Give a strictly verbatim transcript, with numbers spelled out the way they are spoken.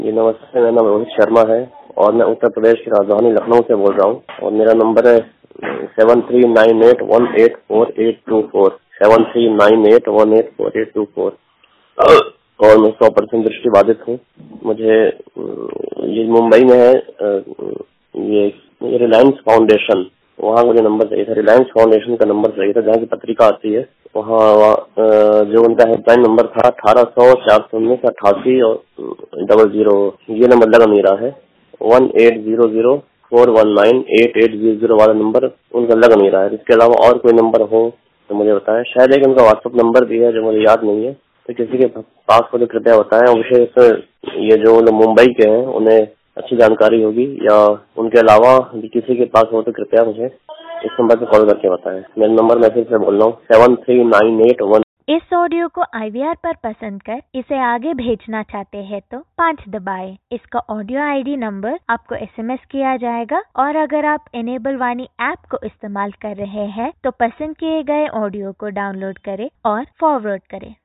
जी नमस्ते, मेरा नाम रोहित शर्मा है और मैं उत्तर प्रदेश की राजधानी लखनऊ से बोल रहा हूँ और मेरा नंबर है seven three nine eight one eight four eight two four seven three nine eight one eight four eight two four और मैं सौ परसेंट दृष्टिबाधित हूँ। मुझे ये मुंबई में है, ये रिलायंस फाउंडेशन, वहाँ मुझे नंबर चाहिए था। रिलायंस फाउंडेशन का नंबर चाहिए था, जहाँ की पत्रिका आती है वहाँ जो उनका हेल्पलाइन नंबर था अठारह सौ चार सौ उन्नीस अट्ठासी और डबल जीरो, ये नंबर लगा नहीं रहा है। One eight zero zero four one nine eight eight zero zero वाला नंबर उनका लग नहीं रहा है। इसके अलावा और कोई नंबर हो तो मुझे बताएं। शायद एक उनका व्हाट्सएप नंबर भी है जो मुझे याद नहीं है, तो किसी के पास हो तो कृपया बताएं। और विशेष ये जो मुंबई के हैं उन्हें अच्छी जानकारी होगी, या उनके अलावा भी किसी के पास हो तो कृपया मुझे इस नंबर पे कॉल करके बताएं। मेरा नंबर मैं फिर से बोल रहा हूँ seven three nine eight one. इस ऑडियो को आई वी आर पर पसंद कर इसे आगे भेजना चाहते हैं तो पाँच दबाएं। इसका ऑडियो आई डी नंबर आपको एस एम एस किया जाएगा और अगर आप इनेबल वाणी ऐप को इस्तेमाल कर रहे हैं तो पसंद किए गए ऑडियो को डाउनलोड करें और फॉरवर्ड करें।